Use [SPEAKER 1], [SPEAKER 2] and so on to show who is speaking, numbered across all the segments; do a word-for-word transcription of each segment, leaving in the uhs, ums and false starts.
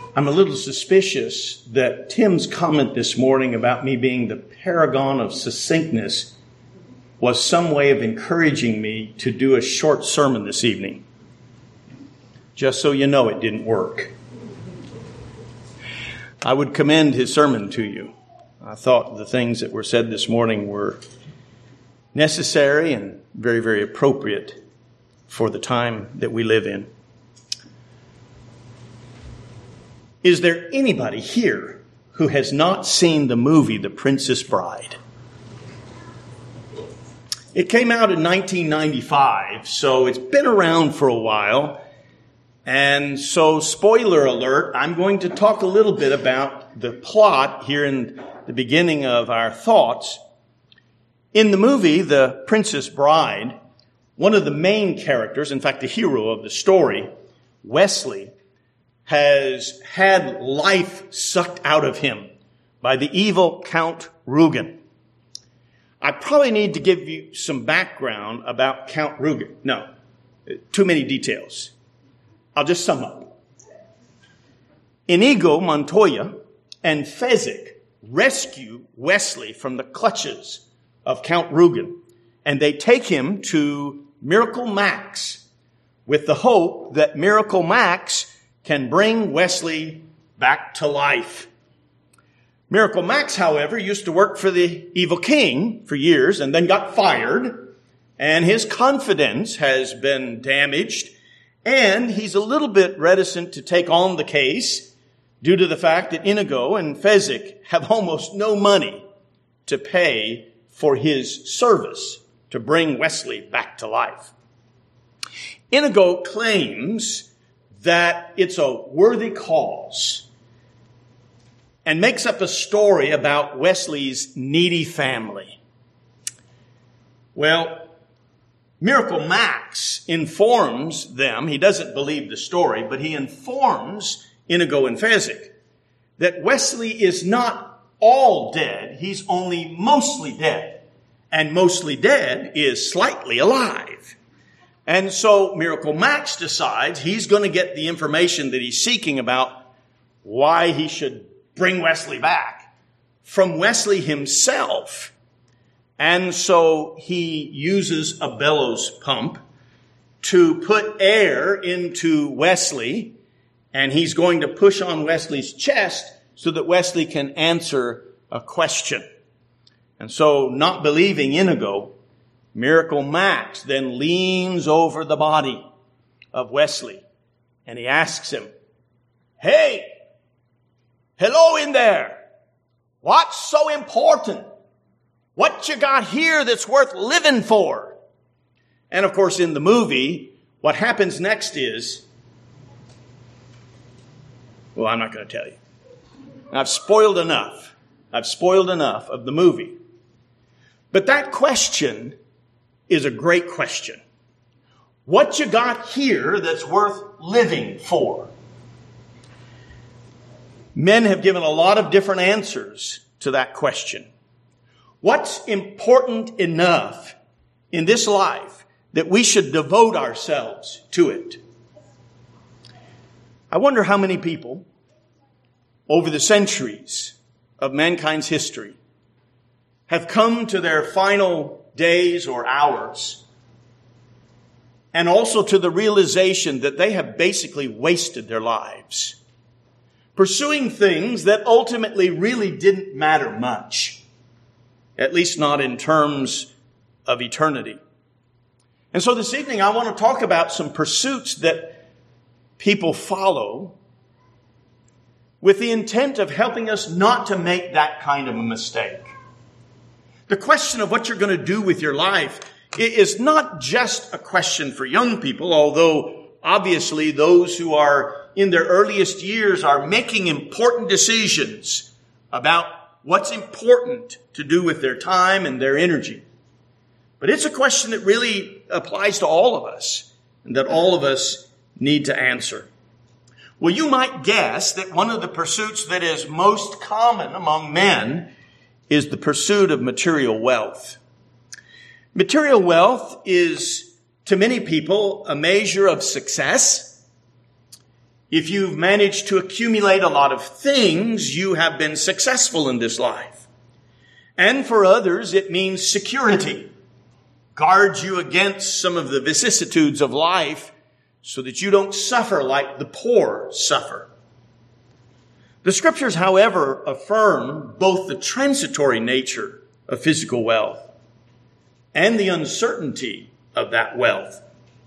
[SPEAKER 1] I'm a little suspicious that Tim's comment this morning about me being the paragon of succinctness was some way of encouraging me to do a short sermon this evening. Just so you know, it didn't work. I would commend his sermon to you. I thought the things that were said this morning were necessary and very, very appropriate for the time that we live in. Is there anybody here who has not seen the movie The Princess Bride? It came out in nineteen ninety-five, so it's been around for a while. And so, spoiler alert, I'm going to talk a little bit about the plot here in the beginning of our thoughts. In the movie, The Princess Bride, one of the main characters, in fact, the hero of the story, Westley, has had life sucked out of him by the evil Count Rugen. I probably need to give you some background about Count Rugen. No, too many details. I'll just sum up. Inigo Montoya and Fezzik rescue Westley from the clutches of Count Rugen, and they take him to Miracle Max with the hope that Miracle Max can bring Westley back to life. Miracle Max, however, used to work for the evil king for years and then got fired, and his confidence has been damaged, and he's a little bit reticent to take on the case due to the fact that Inigo and Fezzik have almost no money to pay for his service to bring Westley back to life. Inigo claims that it's a worthy cause and makes up a story about Westley's needy family. Well, Miracle Max informs them, he doesn't believe the story, but he informs Inigo and Fezzik that Westley is not all dead, he's only mostly dead. And mostly dead is slightly alive. And so Miracle Max decides he's going to get the information that he's seeking about why he should bring Westley back from Westley himself. And so he uses a bellows pump to put air into Westley, and he's going to push on Wesley's chest so that Westley can answer a question. And so, not believing Inigo, Miracle Max then leans over the body of Westley and he asks him, "Hey, hello in there. What's so important? What you got here that's worth living for?" And of course, in the movie, what happens next is, well, I'm not going to tell you. I've spoiled enough. I've spoiled enough of the movie. But that question is a great question. What you got here that's worth living for? Men have given a lot of different answers to that question. What's important enough in this life that we should devote ourselves to it? I wonder how many people over the centuries of mankind's history have come to their final days or hours, and also to the realization that they have basically wasted their lives pursuing things that ultimately really didn't matter much, at least not in terms of eternity. And so this evening I want to talk about some pursuits that people follow with the intent of helping us not to make that kind of a mistake. The question of what you're going to do with your life is not just a question for young people, although obviously those who are in their earliest years are making important decisions about what's important to do with their time and their energy. But it's a question that really applies to all of us and that all of us need to answer. Well, you might guess that one of the pursuits that is most common among men is the pursuit of material wealth. Material wealth is, to many people, a measure of success. If you've managed to accumulate a lot of things, you have been successful in this life. And for others, it means security. Guards you against some of the vicissitudes of life so that you don't suffer like the poor suffer. The Scriptures, however, affirm both the transitory nature of physical wealth and the uncertainty of that wealth.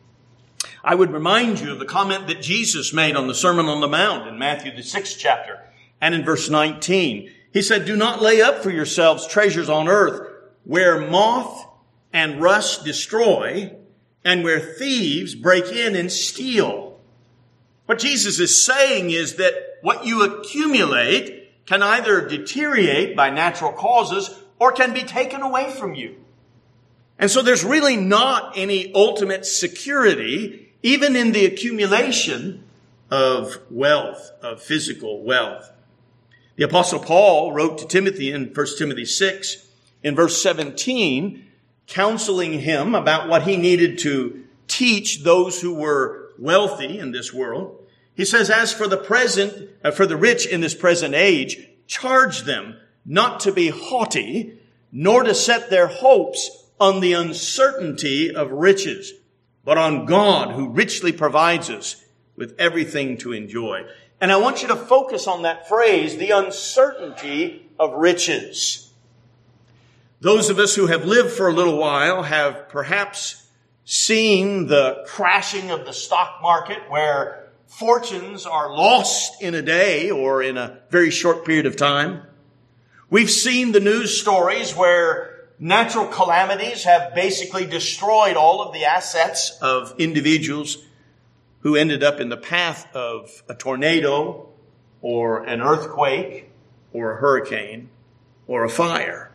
[SPEAKER 1] I would remind you of the comment that Jesus made on the Sermon on the Mount in Matthew the sixth chapter and in verse nineteen. He said, "Do not lay up for yourselves treasures on earth where moth and rust destroy and where thieves break in and steal." What Jesus is saying is that what you accumulate can either deteriorate by natural causes or can be taken away from you. And so there's really not any ultimate security, even in the accumulation of wealth, of physical wealth. The Apostle Paul wrote to Timothy in First Timothy six, in verse seventeen, counseling him about what he needed to teach those who were wealthy in this world. He says, "As for the present, uh, for the rich in this present age, charge them not to be haughty, nor to set their hopes on the uncertainty of riches, but on God who richly provides us with everything to enjoy." And I want you to focus on that phrase, the uncertainty of riches. Those of us who have lived for a little while have perhaps seen the crashing of the stock market where fortunes are lost in a day or in a very short period of time. We've seen the news stories where natural calamities have basically destroyed all of the assets of individuals who ended up in the path of a tornado or an earthquake or a hurricane or a fire.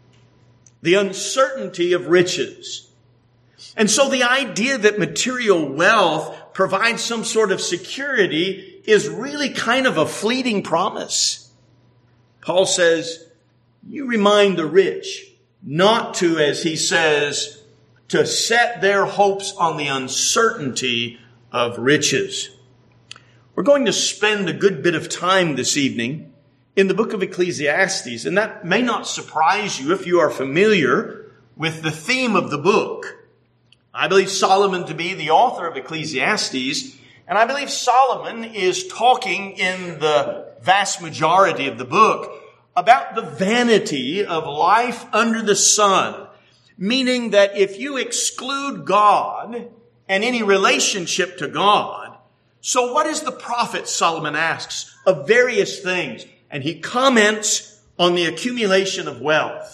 [SPEAKER 1] The uncertainty of riches. And so the idea that material wealth provides some sort of security is really kind of a fleeting promise. Paul says, you remind the rich not to, as he says, to set their hopes on the uncertainty of riches. We're going to spend a good bit of time this evening in the book of Ecclesiastes, and that may not surprise you if you are familiar with the theme of the book. I believe Solomon to be the author of Ecclesiastes, and I believe Solomon is talking in the vast majority of the book about the vanity of life under the sun, meaning that if you exclude God and any relationship to God, so what is the profit, Solomon asks, of various things? And he comments on the accumulation of wealth.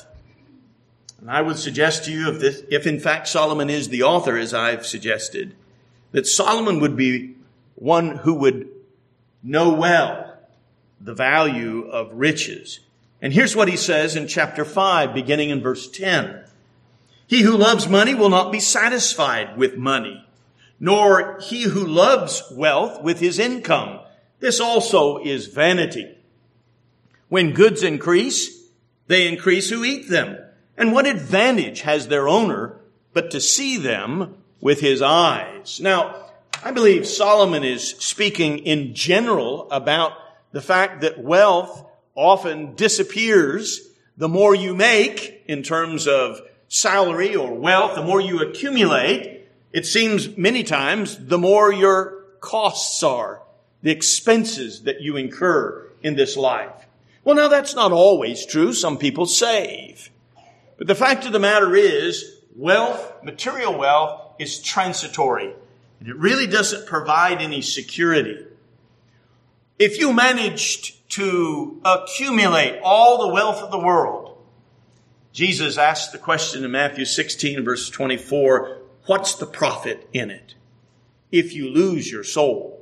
[SPEAKER 1] And I would suggest to you, if, this, if in fact Solomon is the author, as I've suggested, that Solomon would be one who would know well the value of riches. And here's what he says in chapter five, beginning in verse ten. "He who loves money will not be satisfied with money, nor he who loves wealth with his income. This also is vanity. When goods increase, they increase who eat them. And what advantage has their owner but to see them with his eyes?" Now, I believe Solomon is speaking in general about the fact that wealth often disappears the more you make in terms of salary or wealth, the more you accumulate. It seems many times the more your costs are, the expenses that you incur in this life. Well, now that's not always true. Some people save. But the fact of the matter is, wealth, material wealth, is transitory. And it really doesn't provide any security. If you managed to accumulate all the wealth of the world, Jesus asked the question in Matthew sixteen, verse twenty-four, what's the profit in it if you lose your soul?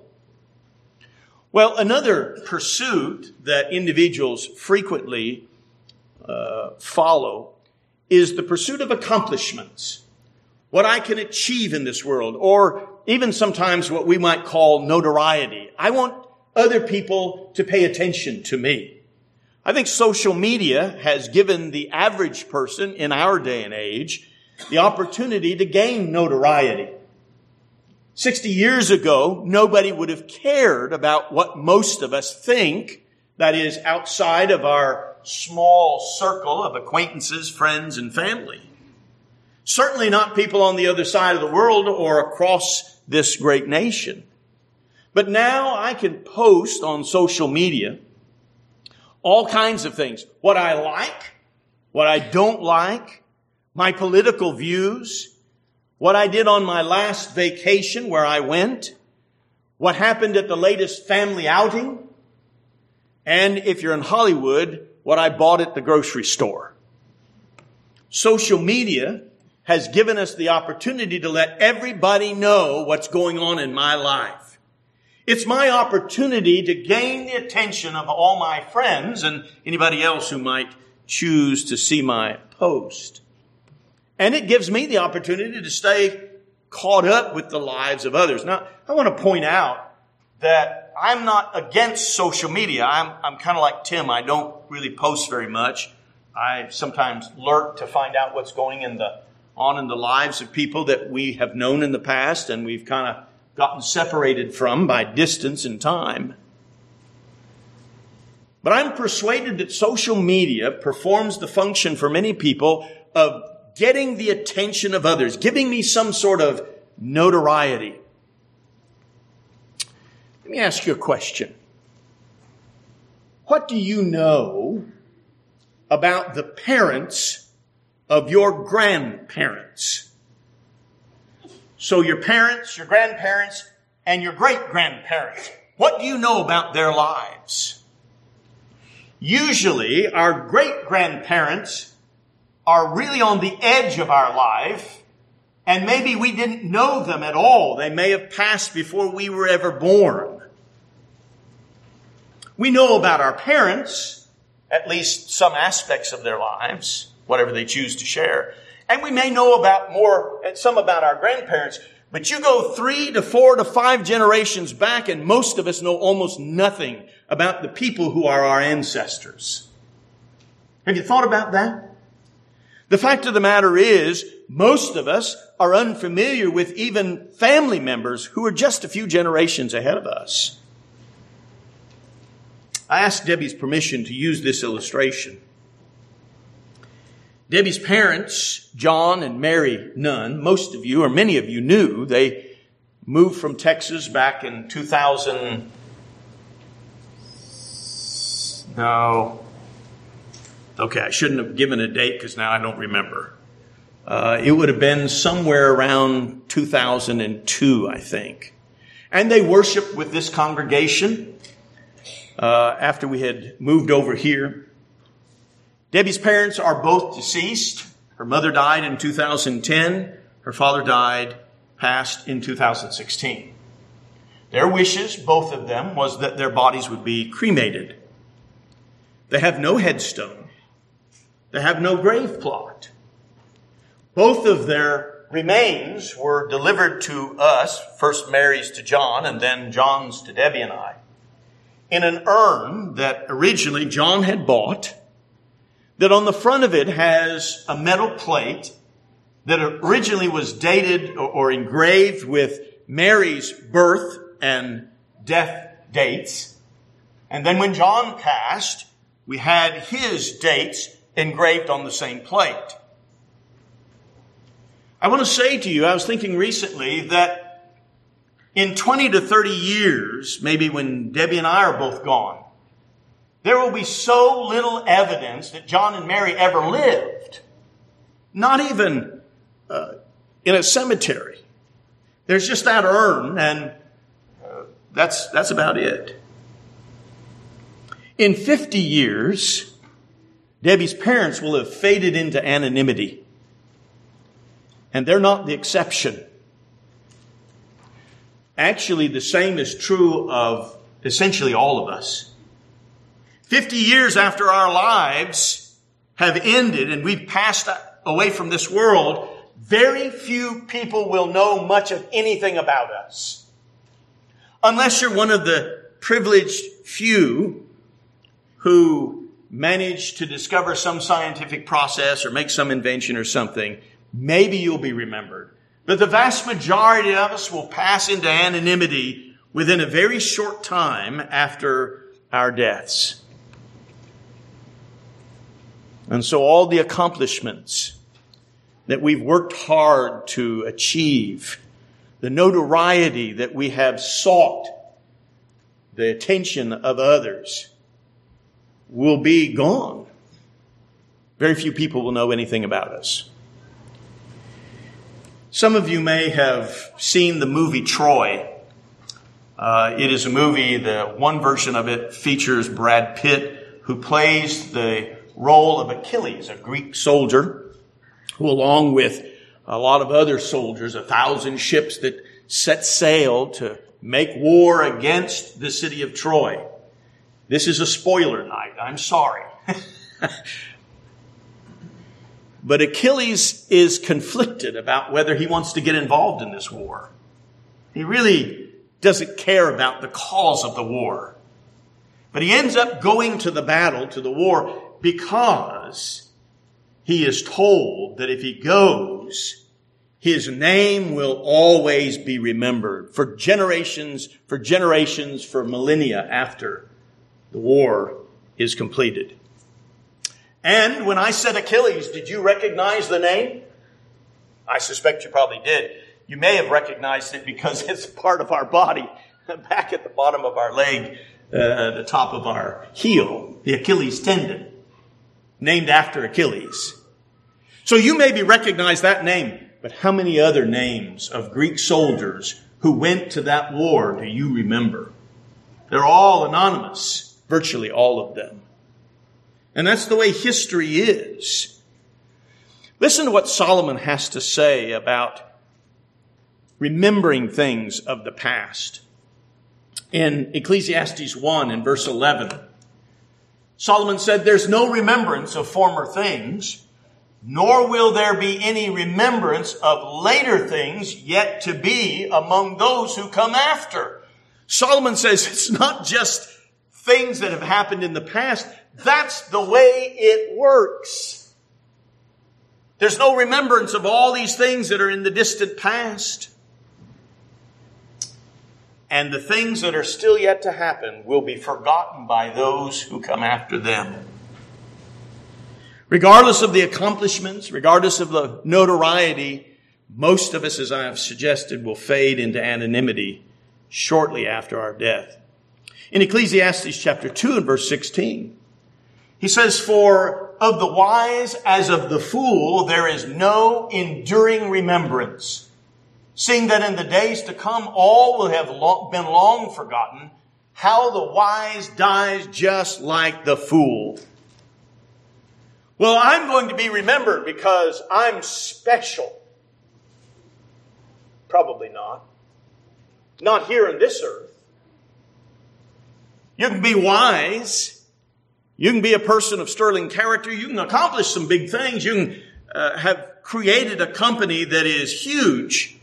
[SPEAKER 1] Well, another pursuit that individuals frequently uh, follow is the pursuit of accomplishments, what I can achieve in this world, or even sometimes what we might call notoriety. I want other people to pay attention to me. I think social media has given the average person in our day and age the opportunity to gain notoriety. sixty years ago, nobody would have cared about what most of us think, that is, outside of our small circle of acquaintances, friends, and family. Certainly not people on the other side of the world or across this great nation. But now I can post on social media all kinds of things. What I like, what I don't like, my political views, what I did on my last vacation where I went, what happened at the latest family outing, and if you're in Hollywood, what I bought at the grocery store. Social media has given us the opportunity to let everybody know what's going on in my life. It's my opportunity to gain the attention of all my friends and anybody else who might choose to see my post. And it gives me the opportunity to stay caught up with the lives of others. Now, I want to point out that I'm not against social media. I'm, I'm kind of like Tim. I don't really post very much. I sometimes lurk to find out what's going in the, on in the lives of people that we have known in the past and we've kind of gotten separated from by distance and time. But I'm persuaded that social media performs the function for many people of getting the attention of others, giving me some sort of notoriety. Let me ask you a question. What do you know about the parents of your grandparents? So your parents, your grandparents, and your great-grandparents. What do you know about their lives? Usually, our great-grandparents are really on the edge of our life, and maybe we didn't know them at all. They may have passed before we were ever born. We know about our parents, at least some aspects of their lives, whatever they choose to share. And we may know about more, some about our grandparents, but you go three to four to five generations back and most of us know almost nothing about the people who are our ancestors. Have you thought about that? The fact of the matter is, most of us are unfamiliar with even family members who are just a few generations ahead of us. I asked Debbie's permission to use this illustration. Debbie's parents, John and Mary Nunn, most of you or many of you knew, they moved from Texas back in two thousand. No. Okay, I shouldn't have given a date because now I don't remember. Uh, it would have been somewhere around two thousand two, I think. And they worshiped with this congregation uh, after we had moved over here. Debbie's parents are both deceased. Her mother died in two thousand ten. Her father died, passed in two thousand sixteen. Their wishes, both of them, was that their bodies would be cremated. They have no headstone. They have no grave plot. Both of their remains were delivered to us, first Mary's to John and then John's to Debbie and I, in an urn that originally John had bought, that on the front of it has a metal plate that originally was dated or engraved with Mary's birth and death dates. And then when John passed, we had his dates engraved on the same plate. I want to say to you, I was thinking recently that in twenty to thirty years, maybe when Debbie and I are both gone, there will be so little evidence that John and Mary ever lived. Not even uh, in a cemetery. There's just that urn, and uh, that's that's about it. In fifty years, Debbie's parents will have faded into anonymity. And they're not the exception. Actually, the same is true of essentially all of us. Fifty years after our lives have ended and we've passed away from this world, very few people will know much of anything about us. Unless you're one of the privileged few who managed to discover some scientific process or make some invention or something, maybe you'll be remembered. But the vast majority of us will pass into anonymity within a very short time after our deaths. And so all the accomplishments that we've worked hard to achieve, the notoriety that we have sought, the attention of others, will be gone. Very few people will know anything about us. Some of you may have seen the movie Troy. Uh, it is a movie, the one version of it features Brad Pitt, who plays the role of Achilles, a Greek soldier, who along with a lot of other soldiers, a thousand ships that set sail to make war against the city of Troy. This is a spoiler night. I'm sorry. But Achilles is conflicted about whether he wants to get involved in this war. He really doesn't care about the cause of the war. But he ends up going to the battle, to the war, because he is told that if he goes, his name will always be remembered for generations, for generations, for millennia after the war is completed. And when I said Achilles, did you recognize the name? I suspect you probably did. You may have recognized it because it's part of our body, back at the bottom of our leg, uh, the top of our heel, the Achilles tendon, named after Achilles. So you maybe recognize that name, but how many other names of Greek soldiers who went to that war do you remember? They're all anonymous, virtually all of them. And that's the way history is. Listen to what Solomon has to say about remembering things of the past. In Ecclesiastes one and verse eleven, Solomon said, "There's no remembrance of former things, nor will there be any remembrance of later things yet to be among those who come after." Solomon says it's not just things that have happened in the past. That's the way it works. There's no remembrance of all these things that are in the distant past. And the things that are still yet to happen will be forgotten by those who come after them. Regardless of the accomplishments, regardless of the notoriety, most of us, as I have suggested, will fade into anonymity shortly after our death. In Ecclesiastes chapter two and verse sixteen, he says, "For of the wise as of the fool there is no enduring remembrance, seeing that in the days to come all will have been long forgotten. How the wise dies just like the fool." Well, I'm going to be remembered because I'm special. Probably not. Not here on this earth. You can be wise. You can be a person of sterling character. You can accomplish some big things. You can uh, have created a company that is huge.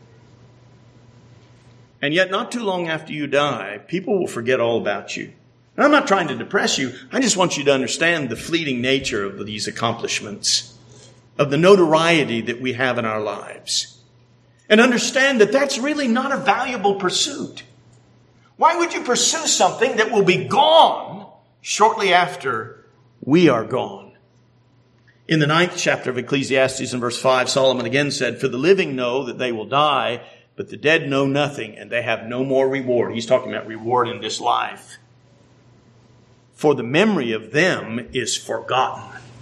[SPEAKER 1] And yet not too long after you die, people will forget all about you. And I'm not trying to depress you. I just want you to understand the fleeting nature of these accomplishments, of the notoriety that we have in our lives. And understand that that's really not a valuable pursuit. Why would you pursue something that will be gone shortly after we are gone? In the ninth chapter of Ecclesiastes in verse five, Solomon again said, "For the living know that they will die, but the dead know nothing, and they have no more reward." He's talking about reward in this life. "For the memory of them is forgotten."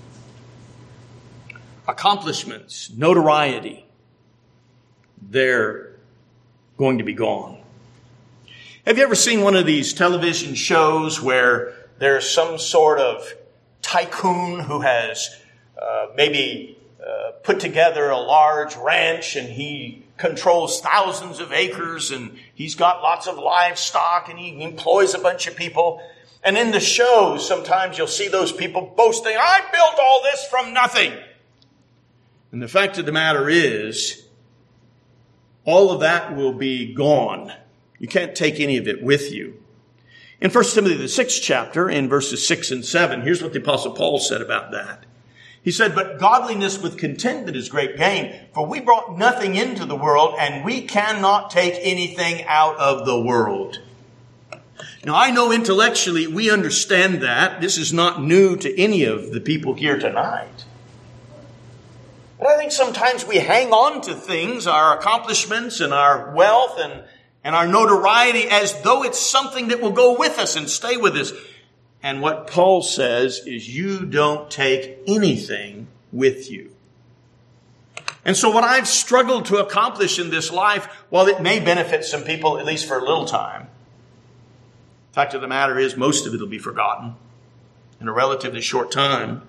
[SPEAKER 1] Accomplishments, notoriety, they're going to be gone. Have you ever seen one of these television shows where there's some sort of tycoon who has uh, maybe uh, put together a large ranch and he controls thousands of acres and he's got lots of livestock and he employs a bunch of people? And in the shows, sometimes you'll see those people boasting, "I built all this from nothing." And the fact of the matter is, all of that will be gone. You can't take any of it with you. In First Timothy, the sixth chapter, in verses six and seven, here's what the Apostle Paul said about that. He said, but godliness with contentment is great gain, for we brought nothing into the world, and we cannot take anything out of the world. Now, I know intellectually we understand that. This is not new to any of the people here tonight. But I think sometimes we hang on to things, our accomplishments and our wealth and, and our notoriety, as though it's something that will go with us and stay with us. And what Paul says is you don't take anything with you. And so what I've struggled to accomplish in this life, while it may benefit some people, at least for a little time, the fact of the matter is most of it will be forgotten in a relatively short time.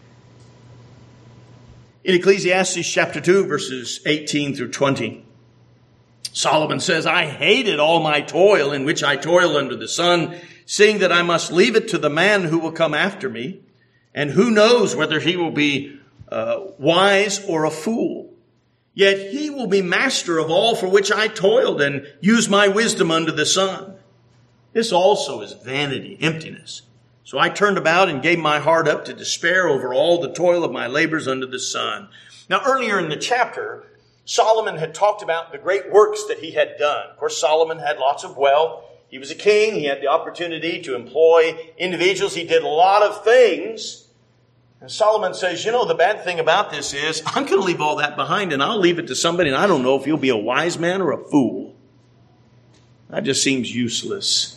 [SPEAKER 1] In Ecclesiastes chapter two, verses eighteen through twenty, Solomon says, I hated all my toil in which I toil under the sun, seeing that I must leave it to the man who will come after me. And who knows whether he will be uh, wise or a fool. Yet he will be master of all for which I toiled and used my wisdom under the sun. This also is vanity, emptiness. So I turned about and gave my heart up to despair over all the toil of my labors under the sun. Now, earlier in the chapter, Solomon had talked about the great works that he had done. Of course, Solomon had lots of wealth. He was a king. He had the opportunity to employ individuals. He did a lot of things. And Solomon says, you know, the bad thing about this is I'm going to leave all that behind and I'll leave it to somebody, and I don't know if he'll be a wise man or a fool. That just seems useless.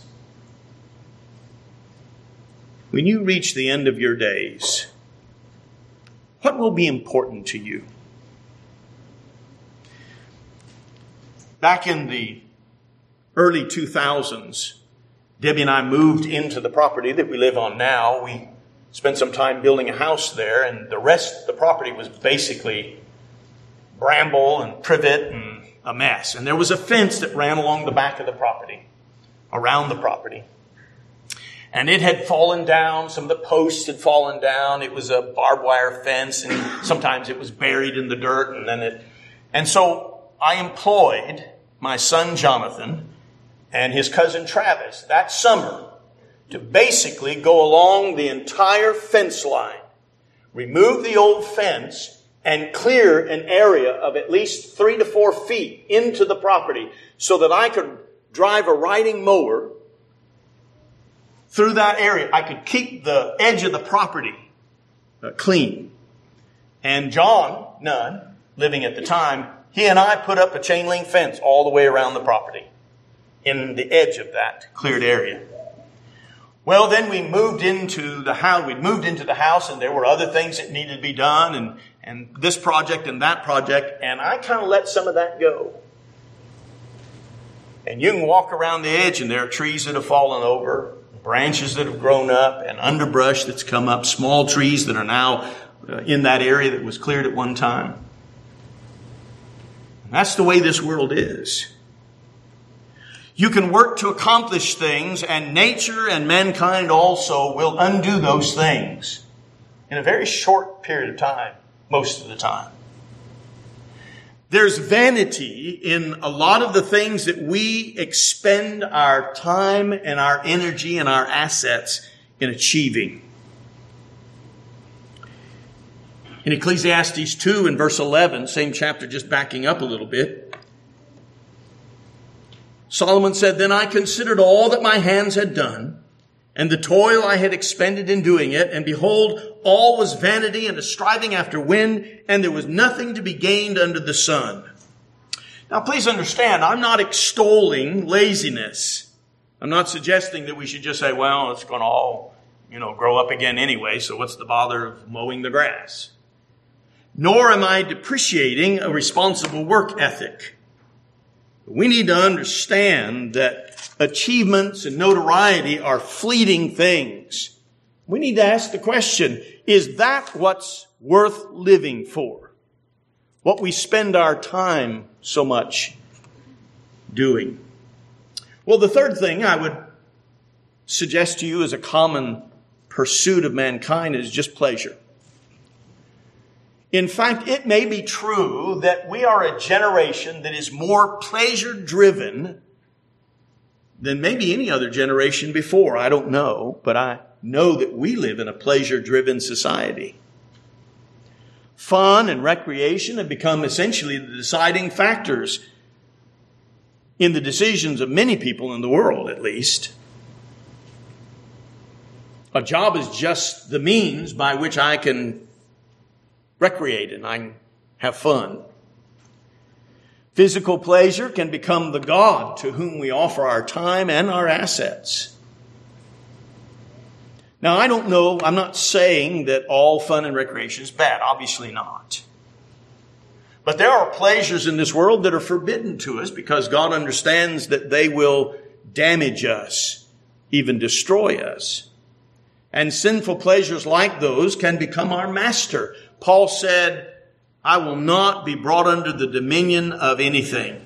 [SPEAKER 1] When you reach the end of your days, what will be important to you? Back in the early two thousands, Debbie and I moved into the property that we live on now. We spent some time building a house there, and the rest of the property was basically bramble and privet and a mess. And there was a fence that ran along the back of the property, around the property. And it had fallen down. Some of the posts had fallen down. It was a barbed wire fence, and sometimes it was buried in the dirt. And then it, and so I employed my son Jonathan and his cousin Travis that summer to basically go along the entire fence line, remove the old fence, and clear an area of at least three to four feet into the property so that I could drive a riding mower through that area. I could keep the edge of the property uh, clean. And John Nunn, living at the time, he and I put up a chain link fence all the way around the property in the edge of that cleared area. Well, then we moved into the house. We'd moved into the house, and there were other things that needed to be done, and, and this project and that project, and I kind of let some of that go. And you can walk around the edge, and there are trees that have fallen over, branches that have grown up, and underbrush that's come up, small trees that are now uh, in that area that was cleared at one time. And that's the way this world is. You can work to accomplish things, and nature and mankind also will undo those things in a very short period of time, most of the time. There's vanity in a lot of the things that we expend our time and our energy and our assets in achieving. In Ecclesiastes two and verse eleven, same chapter, just backing up a little bit, Solomon said, Then I considered all that my hands had done, and the toil I had expended in doing it, and behold, all was vanity and a striving after wind, and there was nothing to be gained under the sun. Now please understand, I'm not extolling laziness. I'm not suggesting that we should just say, well, it's going to all, you know, grow up again anyway, so what's the bother of mowing the grass? Nor am I depreciating a responsible work ethic. We need to understand that achievements and notoriety are fleeting things. We need to ask the question, is that what's worth living for? What we spend our time so much doing? Well, the third thing I would suggest to you as a common pursuit of mankind is just pleasure. In fact, it may be true that we are a generation that is more pleasure-driven than maybe any other generation before. I don't know, but I know that we live in a pleasure-driven society. fun and recreation have become essentially the deciding factors in the decisions of many people in the world, at least. A job is just the means by which I can recreate and I can have fun. Physical pleasure can become the God to whom we offer our time and our assets. Now, I don't know, I'm not saying that all fun and recreation is bad. Obviously not. But there are pleasures in this world that are forbidden to us because God understands that they will damage us, even destroy us. And sinful pleasures like those can become our master. Paul said, I will not be brought under the dominion of anything.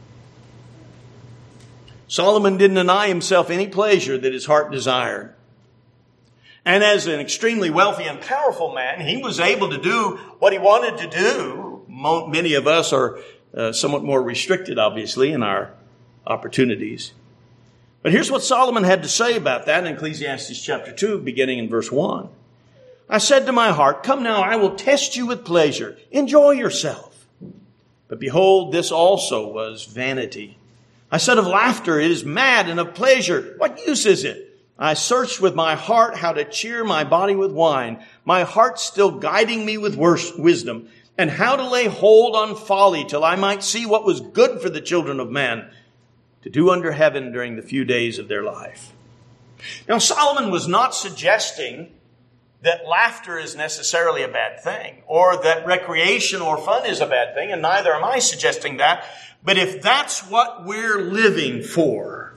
[SPEAKER 1] Solomon didn't deny himself any pleasure that his heart desired. And as an extremely wealthy and powerful man, he was able to do what he wanted to do. Many of us are uh, somewhat more restricted, obviously, in our opportunities. But here's what Solomon had to say about that in Ecclesiastes chapter two, beginning in verse one. I said to my heart, come now, I will test you with pleasure. Enjoy yourself. But behold, this also was vanity. I said of laughter, it is mad, and of pleasure, what use is it? I searched with my heart how to cheer my body with wine, my heart still guiding me with wisdom, and how to lay hold on folly till I might see what was good for the children of man to do under heaven during the few days of their life. Now, Solomon was not suggesting that laughter is necessarily a bad thing, or that recreation or fun is a bad thing, and neither am I suggesting that. But if that's what we're living for,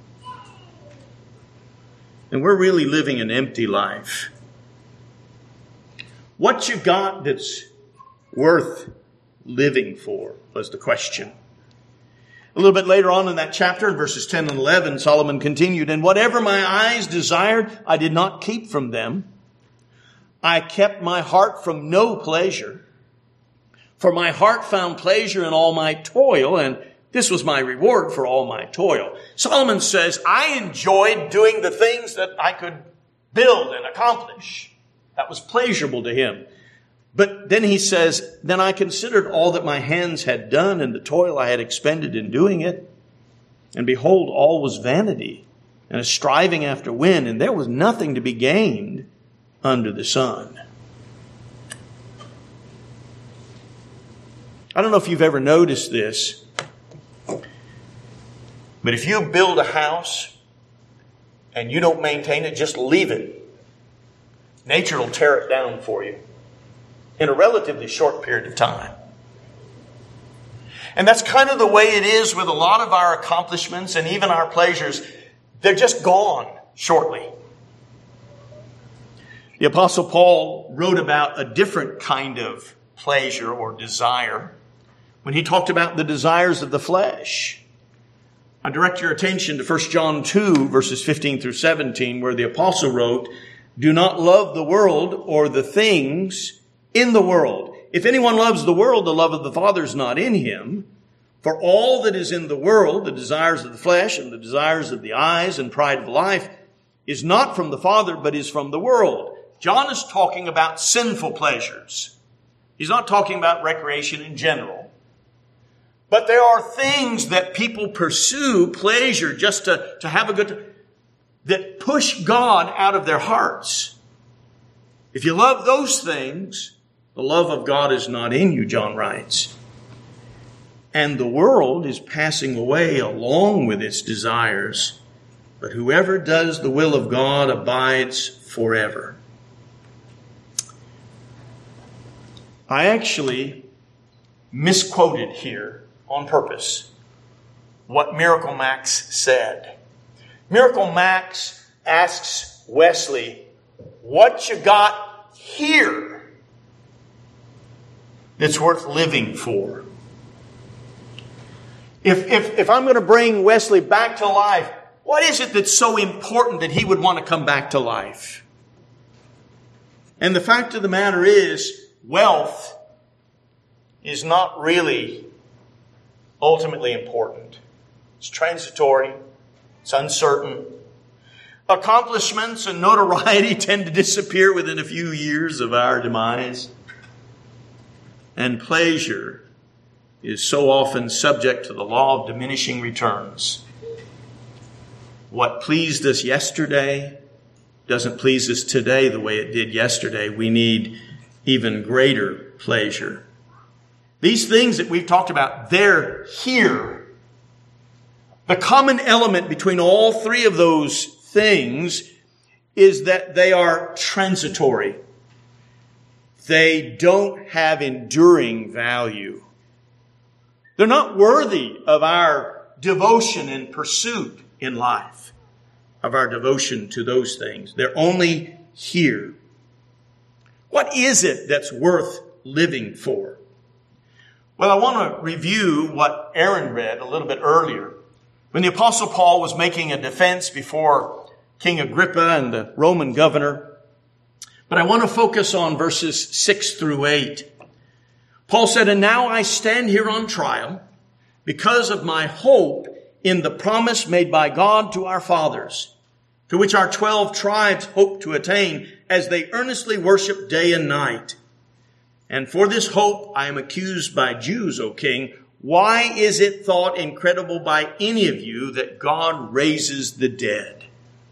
[SPEAKER 1] then we're really living an empty life. What you got that's worth living for was the question. A little bit later on in that chapter, in verses ten and eleven, Solomon continued, and whatever my eyes desired, I did not keep from them. I kept my heart from no pleasure. For my heart found pleasure in all my toil, and this was my reward for all my toil. Solomon says, I enjoyed doing the things that I could build and accomplish. That was pleasurable to him. But then he says, then I considered all that my hands had done and the toil I had expended in doing it. And behold, all was vanity and a striving after wind, and there was nothing to be gained under the sun. I don't know if you've ever noticed this, but if you build a house and you don't maintain it, just leave it. Nature will tear it down for you in a relatively short period of time. And that's kind of the way it is with a lot of our accomplishments and even our pleasures. They're just gone shortly. The Apostle Paul wrote about a different kind of pleasure or desire when he talked about the desires of the flesh. I direct your attention to First John two, verses fifteen through seventeen, where the apostle wrote, do not love the world or the things in the world. If anyone loves the world, the love of the Father is not in him. For all that is in the world, the desires of the flesh and the desires of the eyes and pride of life, is not from the Father, but is from the world. John is talking about sinful pleasures. He's not talking about recreation in general. But there are things that people pursue, pleasure, just to, to have a good time, that push God out of their hearts. If you love those things, the love of God is not in you, John writes. And the world is passing away along with its desires. But whoever does the will of God abides forever. I actually misquoted here on purpose what Miracle Max said. Miracle Max asks Wesley, what you got here that's worth living for? If, if, if I'm going to bring Wesley back to life, what is it that's so important that he would want to come back to life? And the fact of the matter is, wealth is not really ultimately important. It's transitory. It's uncertain. Accomplishments and notoriety tend to disappear within a few years of our demise. and pleasure is so often subject to the law of diminishing returns. What pleased us yesterday doesn't please us today the way it did yesterday. We need even greater pleasure. These things that we've talked about, they're here. The common element between all three of those things is that they are transitory. They don't have enduring value. They're not worthy of our devotion and pursuit in life, of our devotion to those things. They're only here. What is it that's worth living for? Well, I want to review what Aaron read a little bit earlier when the Apostle Paul was making a defense before King Agrippa and the Roman governor. But I want to focus on verses six through eight. Paul said, "And now I stand here on trial because of my hope in the promise made by God to our fathers, to which our twelve tribes hope to attain as they earnestly worship day and night. And for this hope I am accused by Jews, O king. Why is it thought incredible by any of you that God raises the dead?"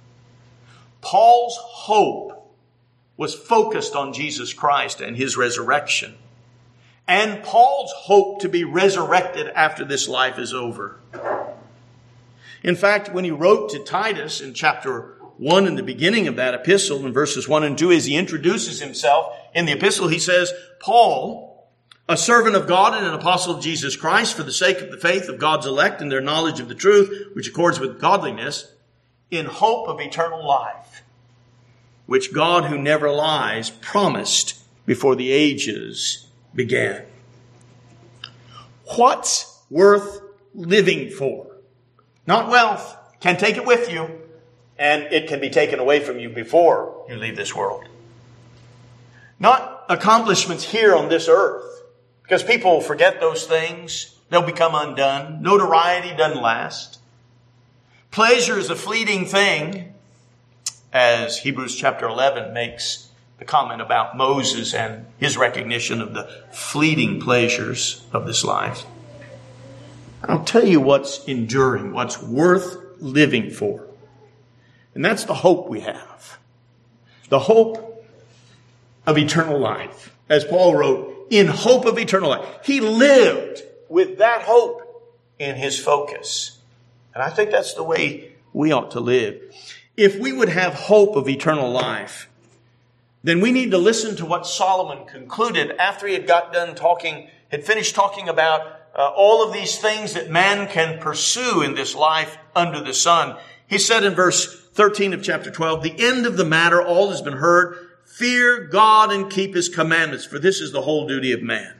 [SPEAKER 1] Paul's hope was focused on Jesus Christ and his resurrection. And Paul's hope to be resurrected after this life is over. In fact, when he wrote to Titus in chapter one, in the beginning of that epistle, in verses one and two, as he introduces himself in the epistle, he says, "Paul, a servant of God and an apostle of Jesus Christ, for the sake of the faith of God's elect and their knowledge of the truth, which accords with godliness, in hope of eternal life, which God, who never lies, promised before the ages began." What's worth living for? Not wealth. Can take it with you, and it can be taken away from you before you leave this world. Not accomplishments here on this earth, because people forget those things. They'll become undone. Notoriety doesn't last. Pleasure is a fleeting thing, as Hebrews chapter eleven makes the comment about Moses and his recognition of the fleeting pleasures of this life. I'll tell you what's enduring, what's worth living for. And that's the hope we have. The hope of eternal life. As Paul wrote, in hope of eternal life. He lived with that hope in his focus. And I think that's the way we ought to live. If we would have hope of eternal life, then we need to listen to what Solomon concluded after he had got done talking, had finished talking about uh, all of these things that man can pursue in this life under the sun. He said in verse thirteen of chapter twelve, "The end of the matter, all has been heard. Fear God and keep his commandments, for this is the whole duty of man."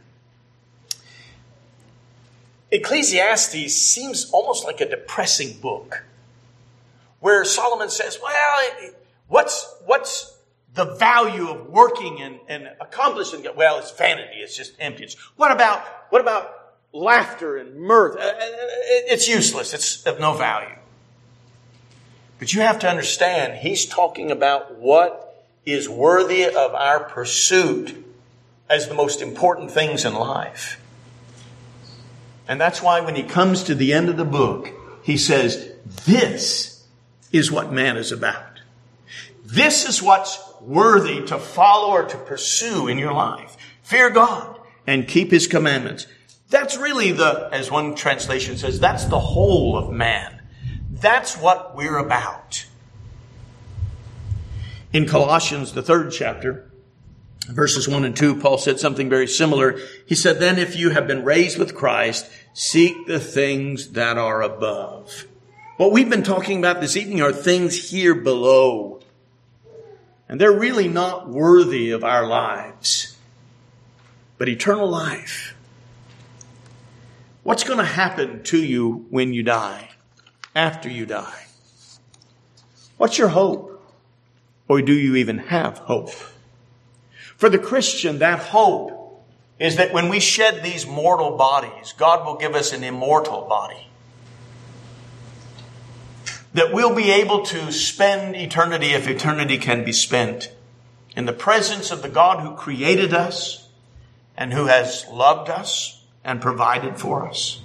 [SPEAKER 1] Ecclesiastes seems almost like a depressing book, where Solomon says, well, what's, what's the value of working and, and accomplishing? Well, it's vanity. It's just emptiness. What about, what about laughter and mirth? It's useless. It's of no value. But you have to understand, he's talking about what is worthy of our pursuit as the most important things in life. And that's why when he comes to the end of the book, he says, this is what man is about. This is what's worthy to follow or to pursue in your life. Fear God and keep his commandments. That's really the, as one translation says, that's the whole of man. That's what we're about. In Colossians, the third chapter, verses one and two, Paul said something very similar. He said, "Then if you have been raised with Christ, seek the things that are above." What we've been talking about this evening are things here below. And they're really not worthy of our lives. But eternal life. What's going to happen to you when you die? After you die? What's your hope? Or do you even have hope? For the Christian, that hope is that when we shed these mortal bodies, God will give us an immortal body. That we'll be able to spend eternity, if eternity can be spent, in the presence of the God who created us and who has loved us and provided for us.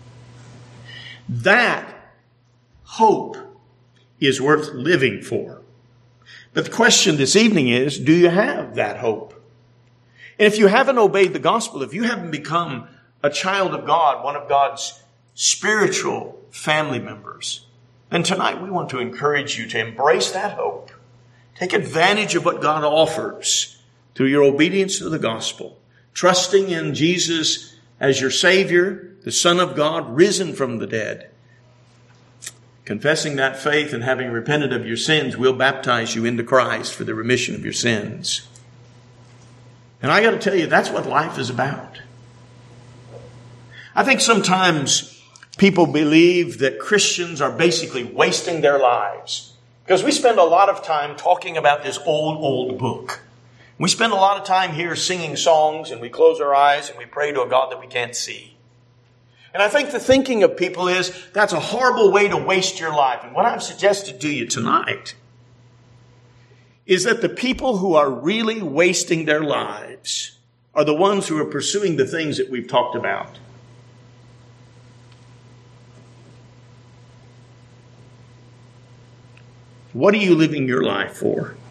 [SPEAKER 1] That hope is worth living for. But the question this evening is, do you have that hope? And if you haven't obeyed the gospel, if you haven't become a child of God, one of God's spiritual family members, then tonight we want to encourage you to embrace that hope. Take advantage of what God offers through your obedience to the gospel, trusting in Jesus as your Savior, the Son of God, risen from the dead. Confessing that faith and having repented of your sins will baptize you into Christ for the remission of your sins. And I got to tell you, that's what life is about. I think sometimes people believe that Christians are basically wasting their lives because we spend a lot of time talking about this old, old book. We spend a lot of time here singing songs, and we close our eyes and we pray to a God that we can't see. And I think the thinking of people is, that's a horrible way to waste your life. And what I've suggested to you tonight is that the people who are really wasting their lives are the ones who are pursuing the things that we've talked about. What are you living your life for?